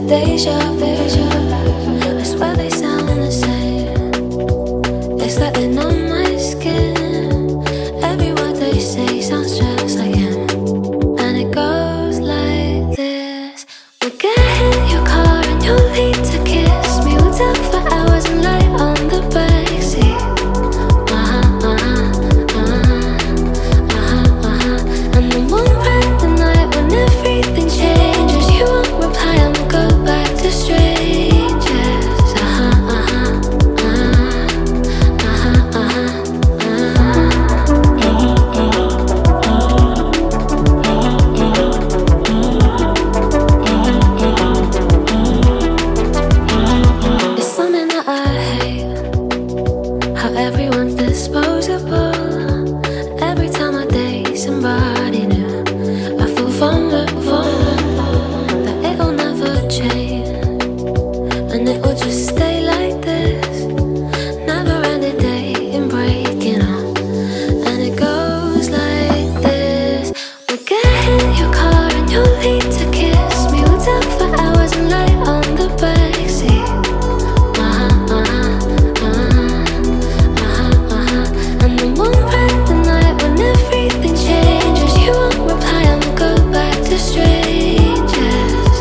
deja vu. I swear they sound the same. It's like they know my skin. Every word they say sounds just like him. And it goes like this. We'll get in your car and you'll need to kiss me. We'll talk for hours and lie on the backseat. And then we'll ride the night when everything changes. You won't reply and we'll go back to strangers. It's something that I hate, how everyone's disposable. Every time I date somebody new, I feel vulnerable, that it'll never change, and it will just stay like this. Never ending dating, breaking up, and it goes like this. We'll get in your car and you'll need to kiss me. We'll talk for hours and lie on the backseat. And then we'll ride the night when everything changes. You won't reply and we'll go back to strangers.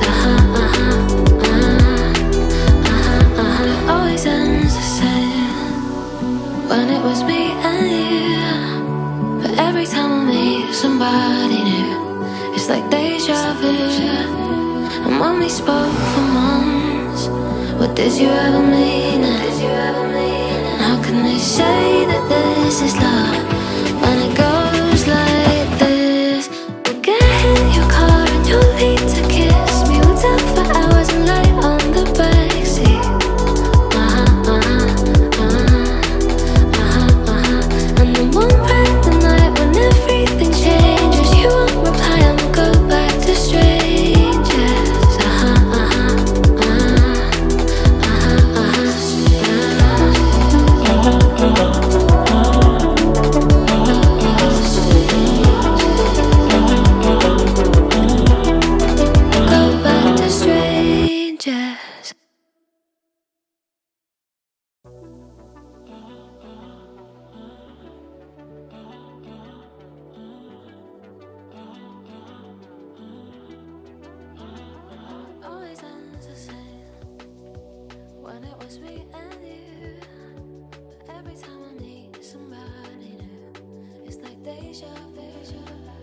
It always ends the same when it was me and you. But every time I meet somebody new, it's like deja vu. And when we spoke for months, what did you ever mean it? And how can they say that this is love when it goes like this? We'll get in your car and you'll need to kiss me. We'll talk for hours and lie on the backseat. And then we'll ride the night when everything changes. You won't reply and we'll go back to strangers. Go back to strangers. Always ends the same when it was me and you. But every time I meet somebody new, it's like deja vu.